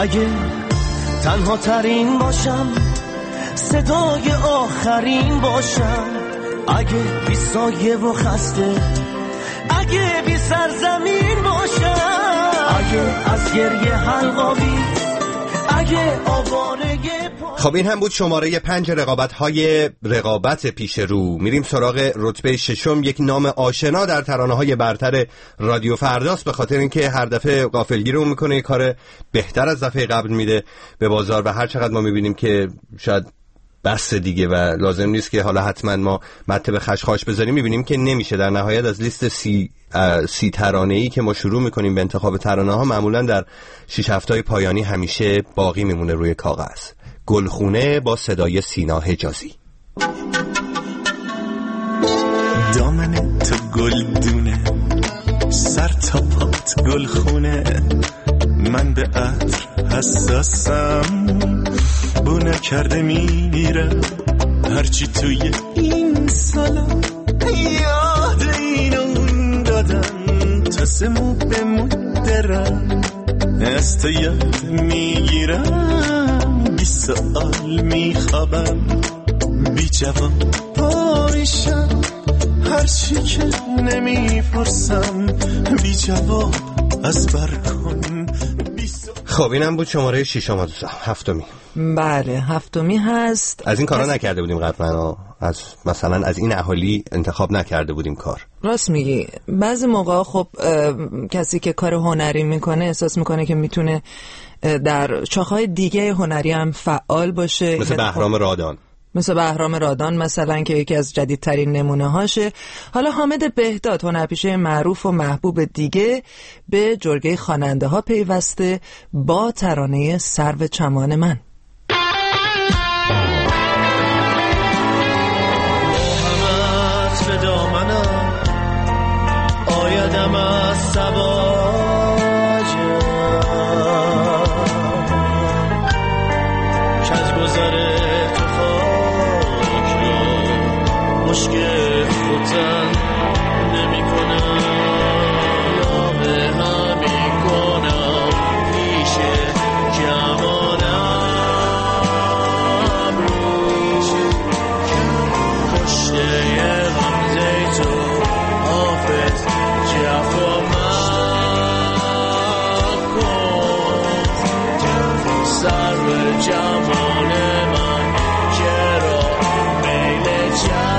اگه تنها ترین باشم، صدای آخرین باشم، اگه بی سایه و خسته، اگه بی سرزمین باشم، اگه از گریه حلقاوی، اگه آوارگی. خب این هم بود شماره پنج رقابت های رقابت پیش رو. میریم سراغ رتبه ششم، یک نام آشنا در ترانه های برتر رادیو فرداست، به خاطر اینکه هر دفعه غافلگیری رو میکنه، یه کار بهتر از دفعه قبل میده به بازار و هر چقدر ما میبینیم که شاید بس دیگه و لازم نیست که حالا حتما ما مته به خشخاش بذاریم، میبینیم که نمیشه. در نهایت از لیست سی سی ترانه‌ای که ما شروع میکنیم به انتخاب ترانه ها، معمولا در شش هفته‌های پایانی همیشه باقی میمونه روی کاغذ. گلخونه با صدای سینا حجازی. دامن تو گلدونه، سر تا پات گلخونه، من به عطر حساسم، بو نکرده میمیرم، هرچی توی این سالا یاد این اون دادم، تا سمو به مدرم از تو یاد میگیرم، بی سؤال میخوابم، بی جواب پایشم، هرچی که نمیپرسم بی جواب از بر کن. خب اینم بود شماره ششم و هفتمی. بله هفتمی هست. از این کارا از... نکرده بودیم قبلا، از مثلا از این اهالی انتخاب نکرده بودیم کار. راست میگی. بعضی موقع خب کسی که کار هنری میکنه احساس میکنه که میتونه در شاخه‌های دیگه هنری هم فعال باشه، مثل بهرام رادان. مثل بهرام رادان مثلا که یکی از جدیدترین نمونه هاشه. حالا حامد بهداد، هنرپیشه معروف و محبوب دیگه، به جرگه خواننده ها پیوسته با ترانه سرو چمان من. محمد به دامنم آیدم از سواجم، کج گذاره مشکل خودم نمی کنم، یا به همی کنم پیش جوانم، روش پشته غمزه تو حافظ جفا من کن، سر به جمان من چرا میل جان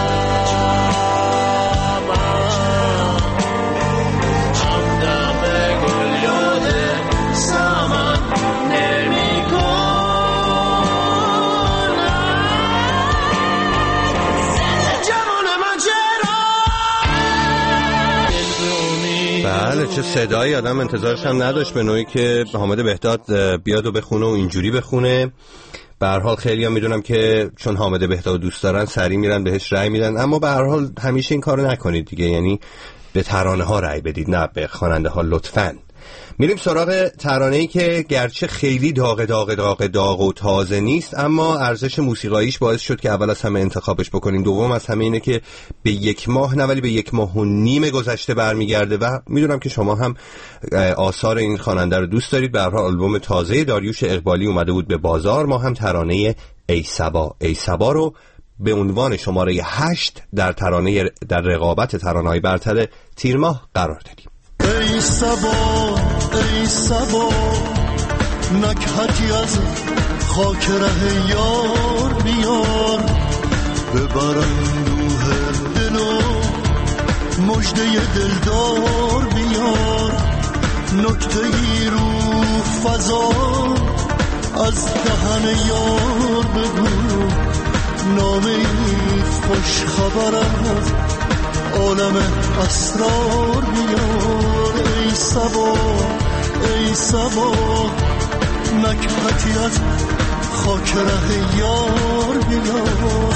چه صدایی، آدم انتظارش هم نداشت به نوعی که حامد بهداد بیاد و بخونه و اینجوری بخونه. به هر حال خیلی ها میدونم که چون حامد بهداد دوست دارن سری میرن بهش رأی میدن، اما به هر حال همیشه این کارو نکنید دیگه، یعنی به ترانه ها رأی بدید نه به خواننده ها لطفاً. میریم سراغ ترانه‌ای که گرچه خیلی داغ داغ داغ داغ و تازه نیست، اما ارزش موسیقاییش باعث شد که اول از همه انتخابش بکنیم. دوم از همه اینه که به یک ماه نه ولی به یک ماه و نیم گذشته برمیگرده و میدونم که شما هم آثار این خواننده رو دوست دارید. به هر حال آلبوم تازه داریوش اقبالی اومده بود به بازار، ما هم ترانه ای صبا ای صبا رو به عنوان شماره هشت در ترانه در رقابت ترانه‌های برتر تیر ماه قرار دادیم. ای صبا ای صبا نکهتی از خاک ره یار بیار، ببر اندوه دل و مژده دلدار بیار، نکته ای رو فضا از دهن یار بگو، نامه ای خوش خبر از عالم اسرار بیار. ای صبا ای صبا نکهتی از خاک ره یار بیار.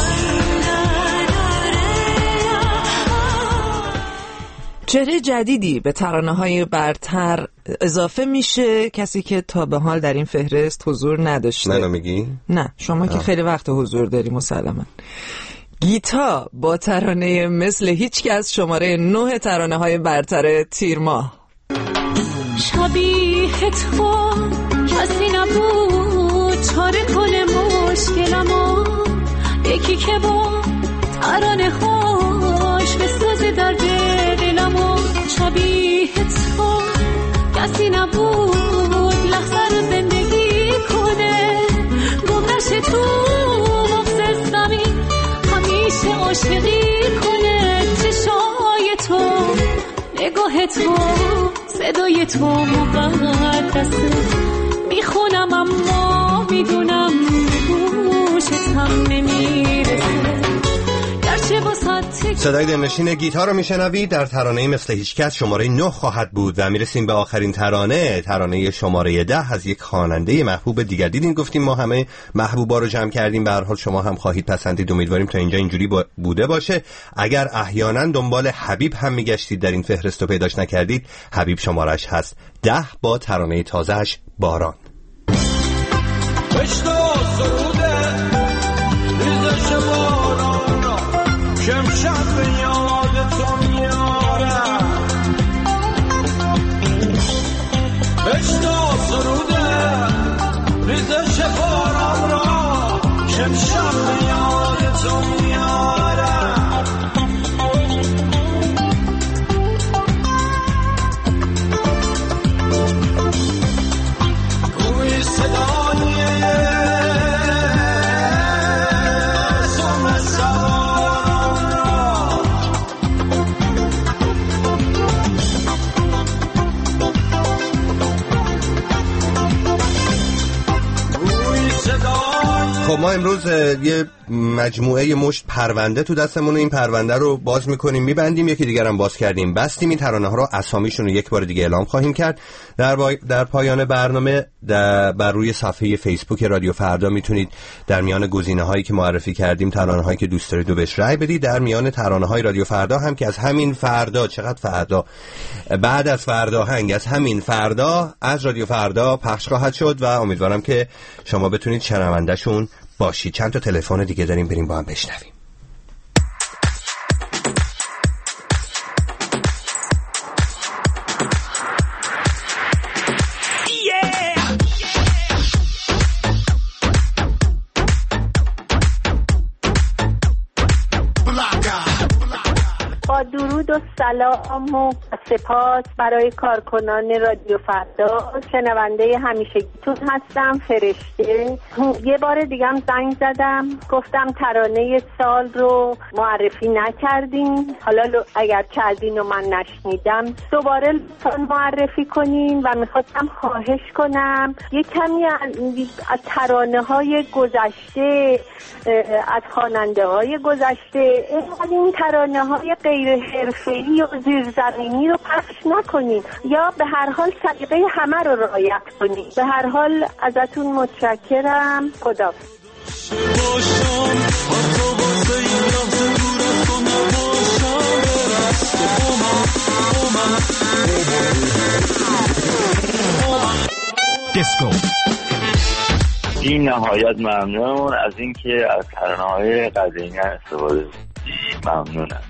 چهره جدیدی به ترانه‌های برتر اضافه میشه، کسی که تا به حال در این فهرست حضور نداشته. منو میگی؟ نه شما که خیلی وقت حضور داری مسلما. گیتا با ترانه مثل هیچ کس، شماره نه ترانه‌های برتر تیر ماه. شبیه تو کسی نبود نبود چاره کنه مشکلمو، یکی که با ترانه هاش بسازه درد دلمو. شبیه تو کسی نبود لحظه رو زندگی کنه، گمنشه تو مغز زمین همیشه عاشقی کنه. چشای تو، نگاه تو، صدای تو مقدسه، میخونم اما میدونم گوشت هم نمیرسه. صدای دلنشین گیتار رو میشنوید در ترانه مثل هیچکس شماره نه خواهد بود و میرسیم به آخرین ترانه، ترانه شماره ده از یک خواننده محبوب دیگر. دیدین گفتیم ما همه محبوبا رو جمع کردیم، به هر حال شما هم خواهید پسندید. امیدواریم تا اینجا اینجوری بوده باشه. اگر احیانا دنبال حبیب هم میگشتید در این فهرست رو پیداش نکردید، حبیب شمارش هست ده با ترانه تازهش باران. شمشب به یاد تو میارم، بشتا سروده ریزش باران را، شمشب به یاد تو میارم. گوی صدای خب ما امروز یه مجموعه مشت پرونده تو دستمون، این پرونده رو باز میکنیم میبندیم، یکی دیگر هم باز کردیم بستیم. این ترانه ها رو اسامیشون رو یک بار دیگه اعلام خواهیم کرد در, با... در پایان برنامه. در بر روی صفحه فیسبوک رادیو فردا میتونید در میان گزینه هایی که معرفی کردیم ترانه هایی که دوست دارید رو بهش رای بدید. در میان ترانه های رادیو فردا هم که از همین فردا، چقدر فردا، بعد از فردا هنگ از همین فردا از رادیو فردا پخش خواهد شد و امیدوارم که شما بتونید شنونده‌شون باشید. چند تا تلفن دیگه داریم، بریم با هم بشنویم. با درود و سلام و سپاس برای کارکنان رادیو فردا، شنونده همیشگیتون هستم، فرشته. یه بار دیگه هم زنگ زدم گفتم ترانه سال رو معرفی نکردین، حالا اگر کردین و من نشنیدم دوباره معرفی کنین و میخواستم خواهش کنم یه کمی از ترانه های گذشته، از خواننده های گذشته، این ترانه های غیر حرفه‌ای و زیرزمینی رو پخش نکنین یا به هر حال سلیقه همه رو رعایت کنین. به هر حال ازتون متشکرم. خدا دیسکو. این نهایت ممنون از اینکه از ترانه‌های قدیمی استفاده ممنونم.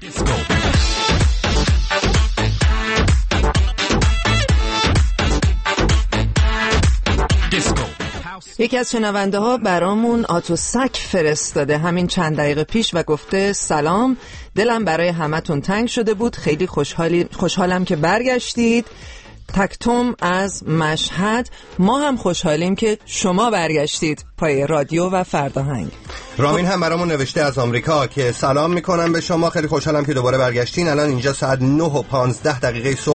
یکی از شنونده ها برامون آتوسک فرستاده همین چند دقیقه پیش و گفته سلام، دلم برای همتون تنگ شده بود، خیلی خوشحالی خوشحالم که برگشتید. تکتم از مشهد، ما هم خوشحالیم که شما برگشتید پای رادیو و فرداهنگ. رامین هم برامون نوشته از آمریکا که سلام میکنم به شما، خیلی خوشحالم که دوباره برگشتین. الان اینجا ساعت نه و پانزده دقیقه صبح